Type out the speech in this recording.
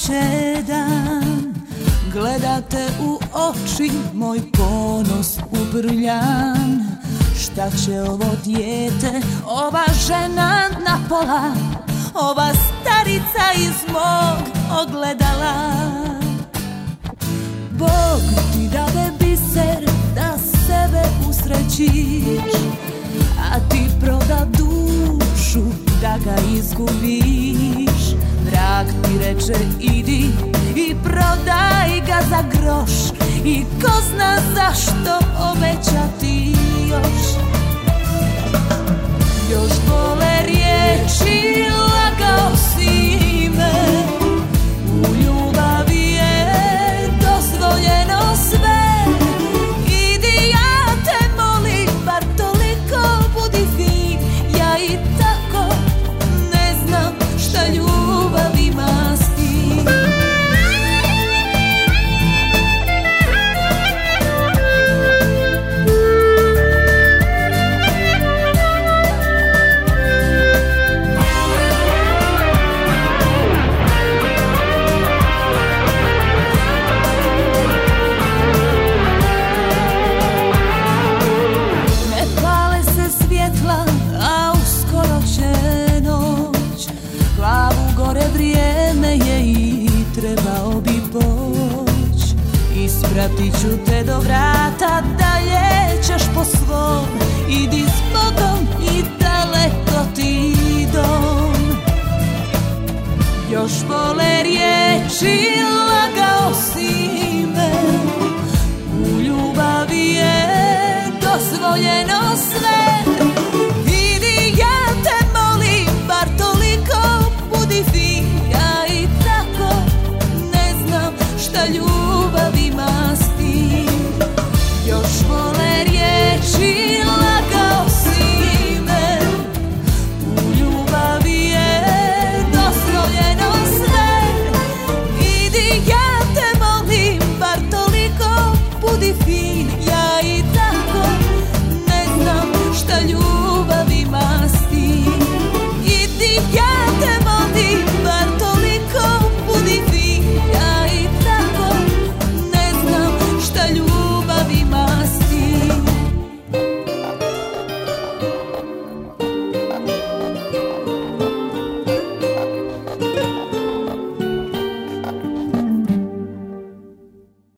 će dan, gledate u oči, moj ponos ubrljan. Šta će ovo dijete, ova žena na pola, ova starica iz mog ogledala? Bog ti dade biser da sebe usrećiš, a ti proda dušu da ga izgubiš. Vrag ti reče idi i prodaj ga za groš, i ko zna zašto obećati još. Još bole riječi, lagao si me, u ljubavi je dozvoljeno sve. Idi, ja te molim, bar toliko budi fin. Ja i tako ne znam šta ljubav ima s tim. Vrijeme je i trebao bi poć. Ispratit ću te do vrata, dalje ćeš po svom. Idi s Bogom i daleko ti dom. Još vole riječi